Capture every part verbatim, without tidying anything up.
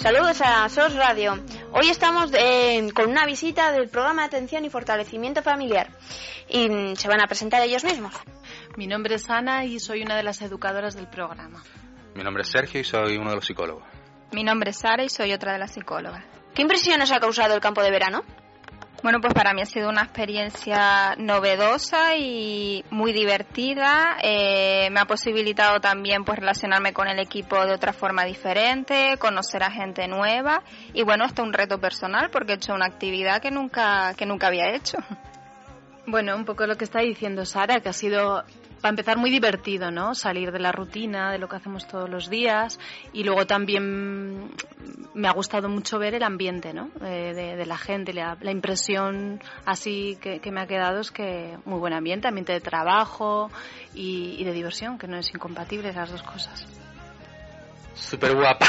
Saludos a S O S Radio. Hoy estamos eh, con una visita del programa de atención y fortalecimiento familiar y se van a presentar ellos mismos. Mi nombre es Ana y soy una de las educadoras del programa. Mi nombre es Sergio y soy uno de los psicólogos. Mi nombre es Sara y soy otra de las psicólogas. ¿Qué impresión os ha causado el campo de verano? Bueno, pues para mí ha sido una experiencia novedosa y muy divertida. Eh, me ha posibilitado también pues relacionarme con el equipo de otra forma diferente, conocer a gente nueva y bueno, hasta un reto personal porque he hecho una actividad que nunca, que nunca había hecho. Bueno, un poco lo que está diciendo Sara, que ha sido, para empezar, muy divertido, ¿no? Salir de la rutina, de lo que hacemos todos los días. Y luego también me ha gustado mucho ver el ambiente, ¿no? Eh, de, de la gente. La, la impresión así que, que me ha quedado es que muy buen ambiente, ambiente de trabajo y, y de diversión, que no es incompatible las dos cosas. Súper guapa.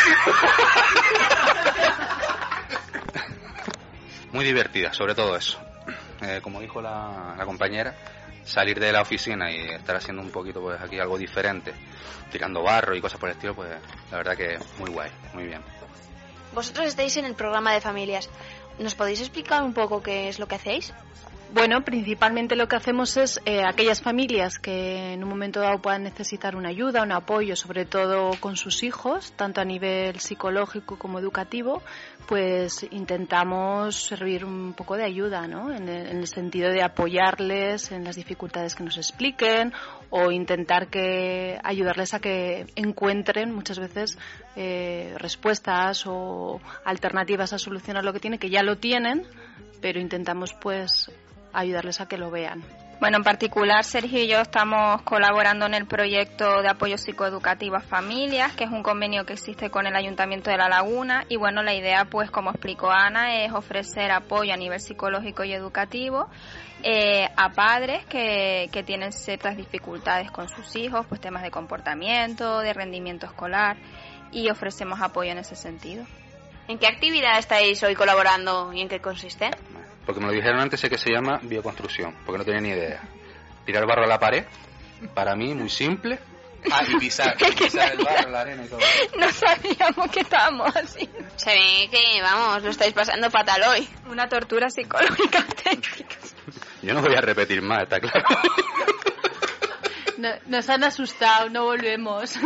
Muy divertida, sobre todo eso. Eh, como dijo la, la compañera, salir de la oficina y estar haciendo un poquito pues aquí algo diferente, tirando barro y cosas por el estilo, pues la verdad que muy guay, muy bien. Vosotros estáis en el programa de familias. ¿Nos podéis explicar un poco qué es lo que hacéis? Bueno, principalmente lo que hacemos es eh, aquellas familias que en un momento dado puedan necesitar una ayuda, un apoyo, sobre todo con sus hijos, tanto a nivel psicológico como educativo, pues intentamos servir un poco de ayuda, ¿no? En el, en el sentido de apoyarles en las dificultades que nos expliquen o intentar que ayudarles a que encuentren muchas veces eh, respuestas o alternativas a solucionar lo que tienen, que ya lo tienen, pero intentamos pues ayudarles a que lo vean. Bueno, en particular Sergio y yo estamos colaborando en el proyecto de apoyo psicoeducativo a familias, que es un convenio que existe con el Ayuntamiento de La Laguna y bueno, la idea pues como explicó Ana es ofrecer apoyo a nivel psicológico y educativo eh, a padres que, que tienen ciertas dificultades con sus hijos, pues temas de comportamiento, de rendimiento escolar y ofrecemos apoyo en ese sentido. ¿En qué actividad estáis hoy colaborando y en qué consiste? Porque me lo dijeron antes, sé que se llama bioconstrucción, porque no tenía ni idea. Tirar barro a la pared, para mí muy simple. Ah, y pisar, y pisar el barro, la arena y todo. No sabíamos que estábamos así. Se ve que, vamos, lo estáis pasando fatal hoy. Una tortura psicológica auténtica. Yo no voy a repetir más, está claro. No, nos han asustado, no volvemos.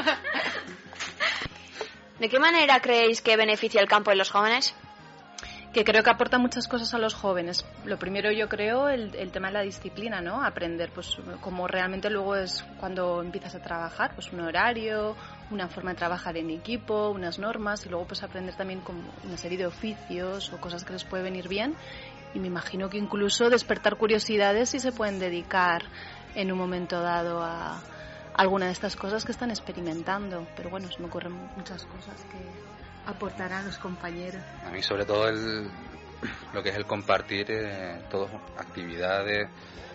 ¿De qué manera creéis que beneficia el campo en los jóvenes? Que creo que aporta muchas cosas a los jóvenes. Lo primero, yo creo, el, el tema de la disciplina, ¿no? Aprender, pues, como realmente luego es cuando empiezas a trabajar, pues un horario, una forma de trabajar en equipo, unas normas, y luego pues aprender también como una serie de oficios o cosas que les puede venir bien. Y me imagino que incluso despertar curiosidades si se pueden dedicar en un momento dado a alguna de estas cosas que están experimentando. Pero bueno, se me ocurren muchas cosas que aportarán los compañeros. A mí sobre todo el, lo que es el compartir eh, todas actividades,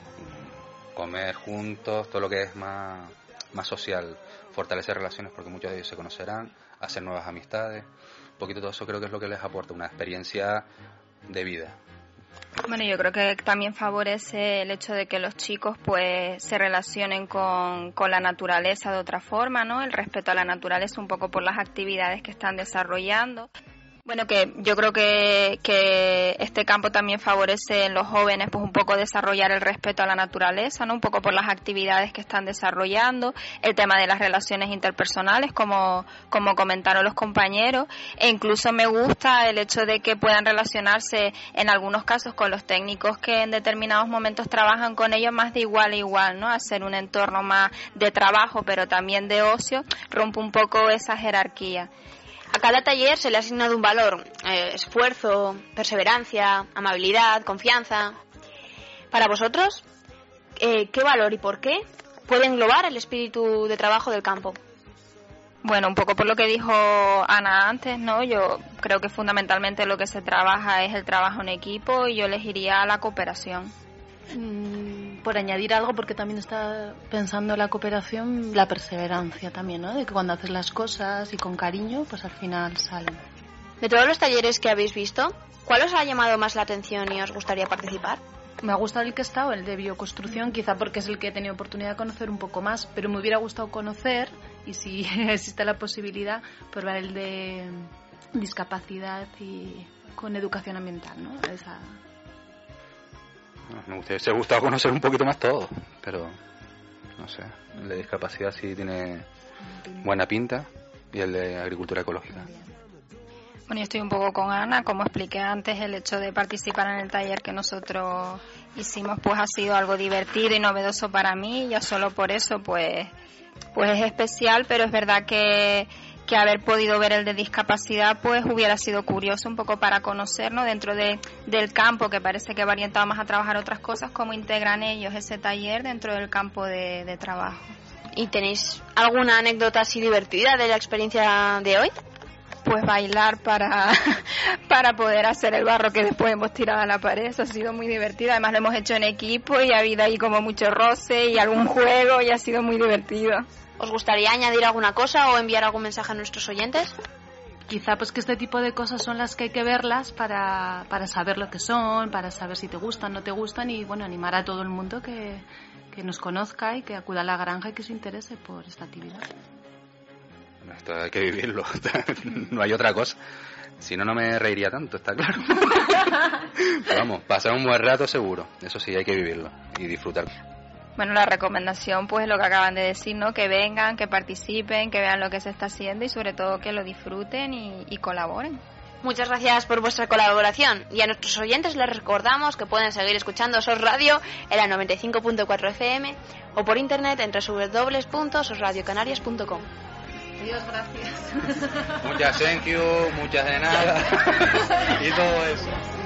comer juntos, todo lo que es más, más social, fortalecer relaciones porque muchos de ellos se conocerán, hacer nuevas amistades, un poquito todo eso creo que es lo que les aporta, una experiencia de vida. Bueno, yo creo que también favorece el hecho de que los chicos pues se relacionen con, con la naturaleza de otra forma, ¿no? El respeto a la naturaleza un poco por las actividades que están desarrollando. Bueno, que yo creo que, que este campo también favorece en los jóvenes pues un poco desarrollar el respeto a la naturaleza, ¿no? Un poco por las actividades que están desarrollando, el tema de las relaciones interpersonales, como, como comentaron los compañeros, e incluso me gusta el hecho de que puedan relacionarse en algunos casos con los técnicos que en determinados momentos trabajan con ellos más de igual a igual, ¿no? Hacer un entorno más de trabajo, pero también de ocio, rompe un poco esa jerarquía. A cada taller se le ha asignado un valor, eh, esfuerzo, perseverancia, amabilidad, confianza. Para vosotros, eh, ¿qué valor y por qué puede englobar el espíritu de trabajo del campo? Bueno, un poco por lo que dijo Ana antes, ¿no? Yo creo que fundamentalmente lo que se trabaja es el trabajo en equipo y yo elegiría la cooperación. Mm, por añadir algo, porque también está pensando la cooperación, la perseverancia también, ¿no? De que cuando haces las cosas y con cariño, pues al final salen. De todos los talleres que habéis visto, ¿cuál os ha llamado más la atención y os gustaría participar? Me ha gustado el que he estado, el de bioconstrucción, quizá porque es el que he tenido oportunidad de conocer un poco más, pero me hubiera gustado conocer, y si existe la posibilidad, probar el de discapacidad y con educación ambiental, ¿no? Esa... Me hubiese gustado conocer un poquito más todo, pero no sé, el de discapacidad sí tiene buena pinta y el de agricultura ecológica. Bueno, yo estoy un poco con Ana, como expliqué antes, el hecho de participar en el taller que nosotros hicimos pues ha sido algo divertido y novedoso para mí, ya solo por eso pues, pues es especial, pero es verdad que, que haber podido ver el de discapacidad pues hubiera sido curioso un poco para conocernos dentro de, del campo, que parece que va orientado más a trabajar otras cosas, cómo integran ellos ese taller dentro del campo de, de trabajo. ¿Y tenéis alguna anécdota así divertida de la experiencia de hoy? Pues bailar para, para poder hacer el barro que después hemos tirado a la pared. Eso ha sido muy divertido. Además lo hemos hecho en equipo y ha habido ahí como mucho roce y algún juego y ha sido muy divertido. ¿Os gustaría añadir alguna cosa o enviar algún mensaje a nuestros oyentes? Quizá pues que este tipo de cosas son las que hay que verlas para, para saber lo que son, para saber si te gustan o no te gustan y bueno, animar a todo el mundo que, que nos conozca y que acuda a la granja y que se interese por esta actividad. Esto hay que vivirlo, no hay otra cosa. Si no, no me reiría tanto, está claro. Pero vamos, pasar un buen rato seguro, eso sí, hay que vivirlo y disfrutar. Bueno, la recomendación pues es lo que acaban de decir, ¿no? Que vengan, que participen, que vean lo que se está haciendo y sobre todo que lo disfruten y, y colaboren. Muchas gracias por vuestra colaboración y a nuestros oyentes les recordamos que pueden seguir escuchando SOS Radio en la noventa y cinco punto cuatro F M o por internet en doble u doble u doble u punto sos radio canarias punto com. Adiós, gracias. Muchas thank you, muchas de nada y todo eso.